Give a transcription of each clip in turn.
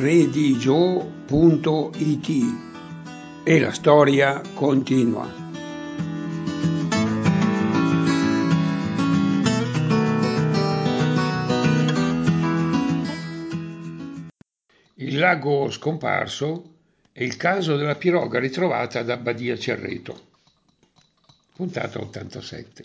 www.redigio.it e la storia continua. Il lago scomparso è il caso della piroga ritrovata ad Abbadia Cerreto. Puntata 87.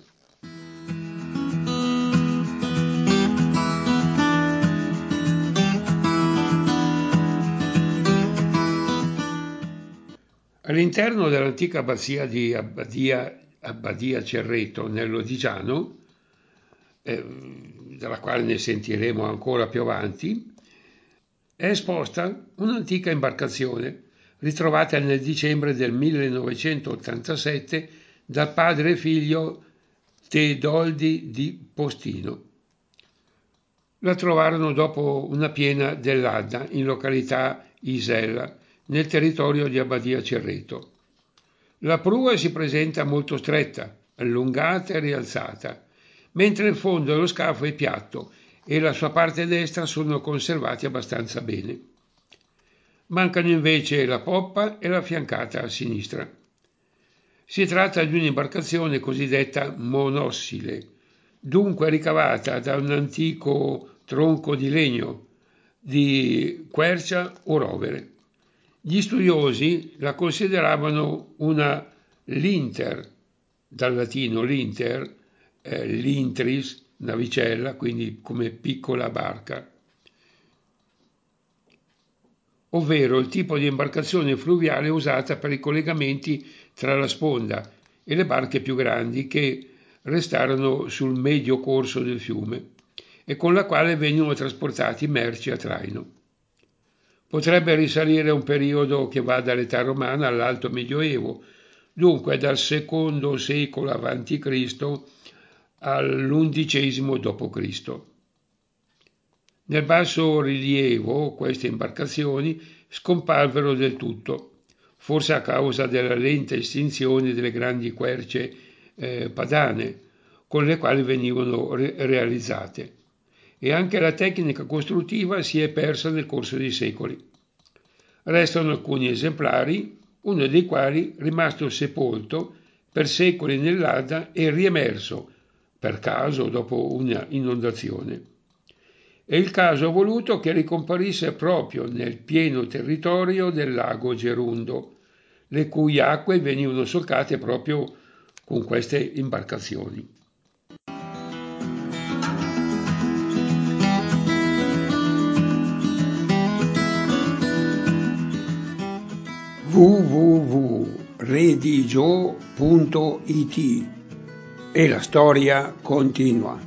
All'interno dell'antica abbazia di Abbadia Cerreto, nel Lodigiano, della quale ne sentiremo ancora più avanti, è esposta un'antica imbarcazione ritrovata nel dicembre del 1987 dal padre e figlio Teodoldi di Postino. La trovarono dopo una piena dell'Adda in località Isella, nel territorio di Abbadia Cerreto. La prua si presenta molto stretta, allungata e rialzata, mentre il fondo dello scafo è piatto e la sua parte destra sono conservati abbastanza bene. Mancano invece la poppa e la fiancata a sinistra. Si tratta di un'imbarcazione cosiddetta monossile, dunque ricavata da un antico tronco di legno, di quercia o rovere. Gli studiosi la consideravano una linter, dal latino linter, lintris, navicella, quindi come piccola barca, ovvero il tipo di imbarcazione fluviale usata per i collegamenti tra la sponda e le barche più grandi che restarono sul medio corso del fiume e con la quale venivano trasportati merci a traino. Potrebbe risalire a un periodo che va dall'età romana all'Alto Medioevo, dunque dal secondo secolo a.C. all'11 d.C. Nel basso rilievo queste imbarcazioni scomparvero del tutto, forse a causa della lenta estinzione delle grandi querce padane con le quali venivano realizzate, e anche la tecnica costruttiva si è persa nel corso dei secoli. Restano alcuni esemplari, uno dei quali rimasto sepolto per secoli nell'Adda e riemerso, per caso, dopo una inondazione. E il caso ha voluto che ricomparisse proprio nel pieno territorio del lago Gerundo, le cui acque venivano solcate proprio con queste imbarcazioni. www.redigio.it e la storia continua.